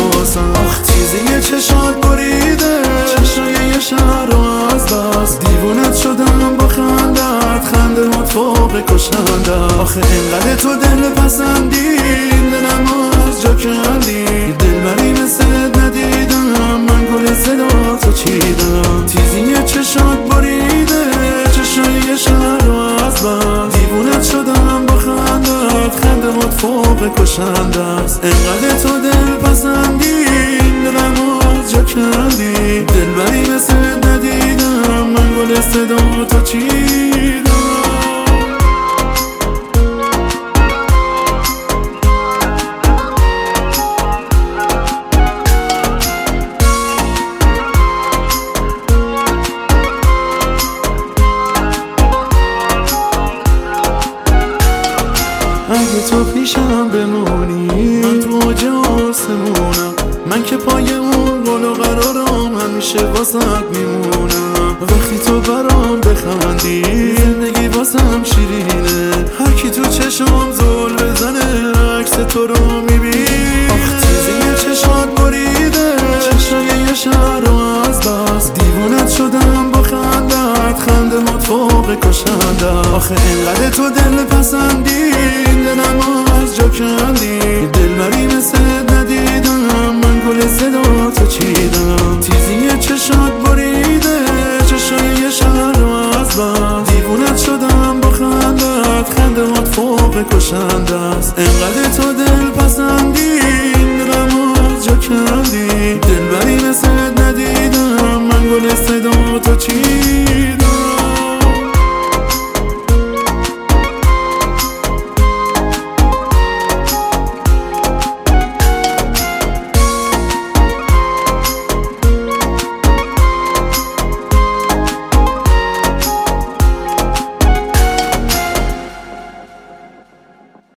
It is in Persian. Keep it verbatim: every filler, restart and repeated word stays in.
واسم. آخ تیزی چشات بریده چشای یه شهر رو از بس، دیوونت شدم با خندت، خنده هات فوق کشنده. آخه اینقدر تو دل پسندی دلم از جا کندی، دلبری مثل ندیدم من گل صدا تو چیدم. تیزی چشات بریده چشای یه شهر رو از بس، دیوونت شدم با خندت، خنده هات فوق کشنده است. اینقدر تو دل پسندی دلم از جا کندی، دلبری مثل ندیدم من گل صدا تو چیدم. اگه تو پیشم بمونی من تو اوج آسمونم، من که پای اون قول و قرارم همیشه واسط میمونم. وقتی تو برام بخندی زندگی واسم شیرینه، هر کی تو چشم زل بزنه عکس تو رو میبینه. آخ تیزی چشات بریده چشای یه شهر رو از بس، دیوونت شدم با خندت، خنده هات فوق کشنده. آخه اینقدر تو دل پسندی